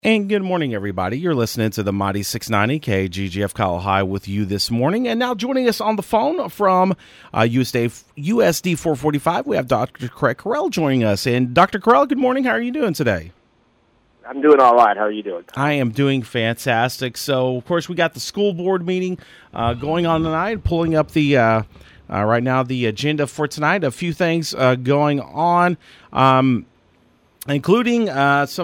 And good morning, everybody. You're listening to the Mighty 690 KGGF Kyle High with you this morning. And now joining us on the phone from USD 445, we have Dr. Craig Carell joining us. And Dr. Carell, good morning. How are you doing today? I'm doing all right. How are you doing? I am doing fantastic. So, of course, we got the school board meeting going on tonight, pulling up the right now the agenda for tonight. A few things going on. Including some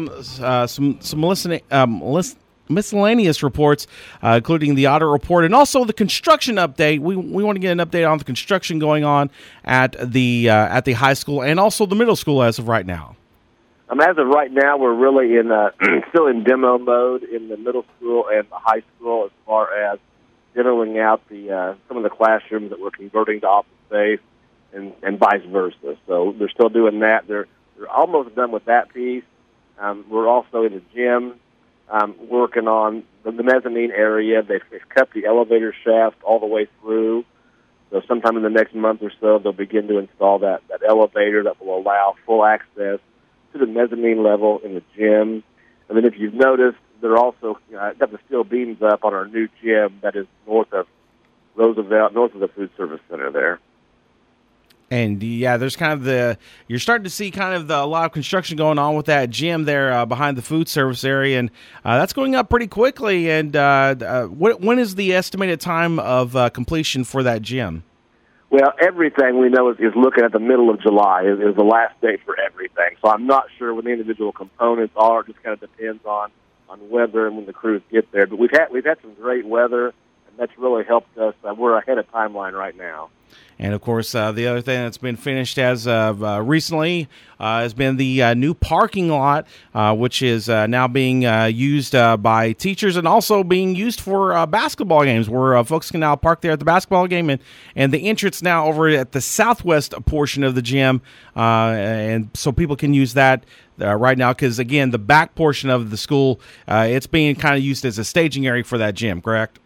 miscellaneous reports, including the audit report and also the construction update. We want to get an update on the construction going on at the high school and also the middle school as of right now. As of right now, we're really in still in demo mode in the middle school and the high school as far as demoing out the some of the classrooms that we're converting to office space and vice versa. So they're still doing that. They're almost done with that piece. We're also in the gym working on the mezzanine area. They've cut the elevator shaft all the way through. So sometime in the next month or so, they'll begin to install that elevator that will allow full access to the mezzanine level in the gym. And then if you've noticed, they're also got the steel beams up on our new gym that is north of Roosevelt, north of the Food Service Center there. And yeah, there's kind of you're starting to see kind of a lot of construction going on with that gym there behind the food service area, and that's going up pretty quickly. And when is the estimated time of completion for that gym? Well, everything we know is looking at the middle of July is the last date for everything. So I'm not sure when the individual components are. It just kind of depends on weather and when the crews get there. But we've had some great weather, and that's really helped us. We're ahead of timeline right now. And, of course, the other thing that's been finished as of recently has been the new parking lot, which is now being used by teachers and also being used for basketball games where folks can now park there at the basketball game. And the entrance now over at the southwest portion of the gym, and so people can use that right now because, again, the back portion of the school, it's being kind of used as a staging area for that gym, correct?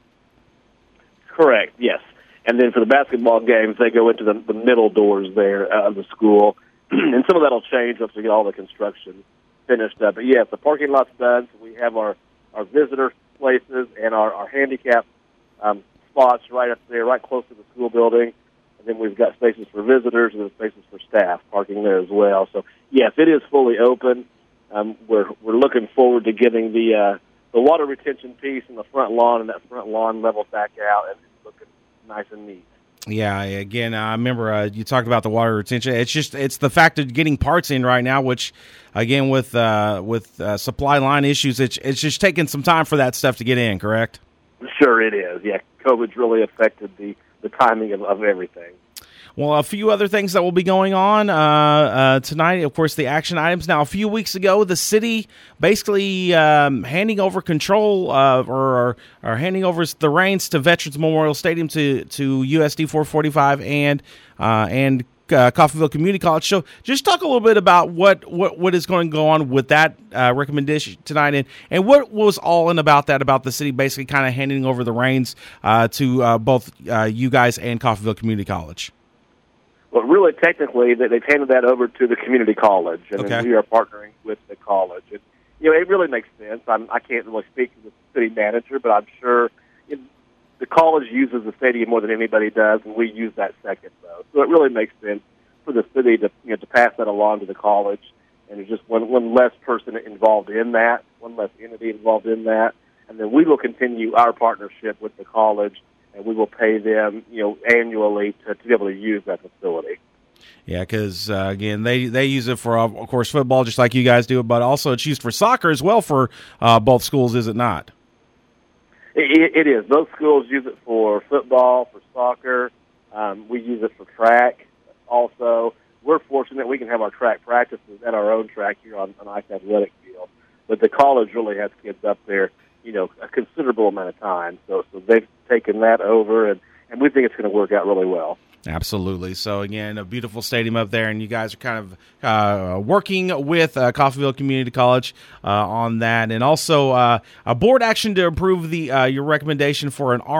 Correct, yes. And then for the basketball games, they go into the middle doors there of the school. And some of that will change once we get all the construction finished up. But, yes, the parking lot's done. So we have our visitor places and our handicap spots right up there, right close to the school building. And then we've got spaces for visitors and spaces for staff parking there as well. So, yes, it is fully open. We're looking forward to getting the water retention piece in the front lawn and that front lawn leveled back out and looking nice and neat. Yeah, again, I remember you talked about the water retention. It's the fact of getting parts in right now, which, again, with supply line issues, it's just taking some time for that stuff to get in, correct? Sure it is, yeah. COVID's really affected the timing of everything. Well, a few other things that will be going on tonight, of course, the action items. Now, a few weeks ago, the city basically handing over control or handing over the reins to Veterans Memorial Stadium to USD 445 and Coffeyville Community College. So just talk a little bit about what is going to go on with that recommendation tonight and what was all in about the city basically kind of handing over the reins to both you guys and Coffeyville Community College. Well, really, technically, they've handed that over to the community college, and okay. We are partnering with the college. And, it really makes sense. I can't really speak to the city manager, but I'm sure the college uses the stadium more than anybody does, and we use that second, though. So it really makes sense for the city to pass that along to the college, and there's just one less person involved in that, one less entity involved in that, and then we will continue our partnership with the college. And we will pay them, annually to be able to use that facility. Yeah, because, again, they use it for, of course, football, just like you guys do, but also it's used for soccer as well for both schools, is it not? It is. Both schools use it for football, for soccer. We use it for track also. We're fortunate we can have our track practices at our own track here on Ice Athletic Field. But the college really has kids up there, a considerable amount of time. So they've taken that over, and we think it's going to work out really well. Absolutely. So, again, a beautiful stadium up there, and you guys are kind of working with Coffeyville Community College on that. And also a board action to approve your recommendation for an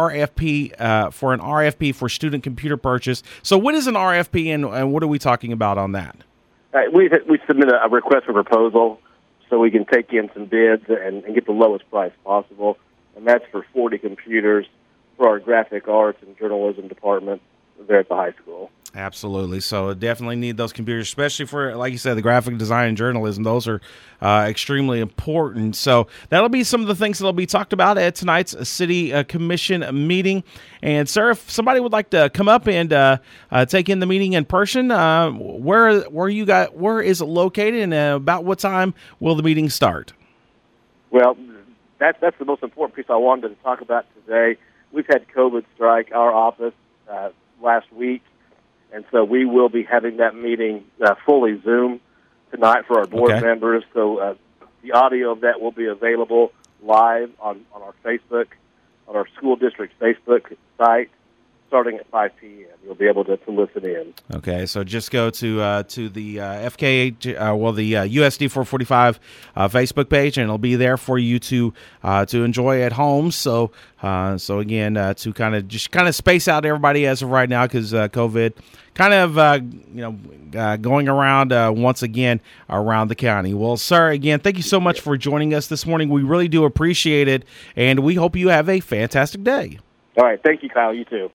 RFP for student computer purchase. So what is an RFP, and what are we talking about on that? We submitted a request for proposal so we can take in some bids and get the lowest price possible. And that's for 40 computers for our graphic arts and journalism department there at the high school. Absolutely. So definitely need those computers, especially for, like you said, the graphic design and journalism. Those are extremely important. So that'll be some of the things that'll be talked about at tonight's City Commission meeting. And, sir, if somebody would like to come up and take in the meeting in person, where is it located, and about what time will the meeting start? Well, that's the most important piece I wanted to talk about today. We've had COVID strike our office last week. And so we will be having that meeting fully Zoom tonight for our board members. So the audio of that will be available live on our Facebook, on our school district Facebook site, starting at 5 p.m. You'll be able to listen in. Okay, so just go to the the USD 445 Facebook page, and it'll be there for you to enjoy at home. So again, to kind of space out everybody as of right now, because COVID kind of going around once again around the county. Well, sir, again, thank you so much for joining us this morning. We really do appreciate it, and we hope you have a fantastic day. All right, thank you, Kyle. You too.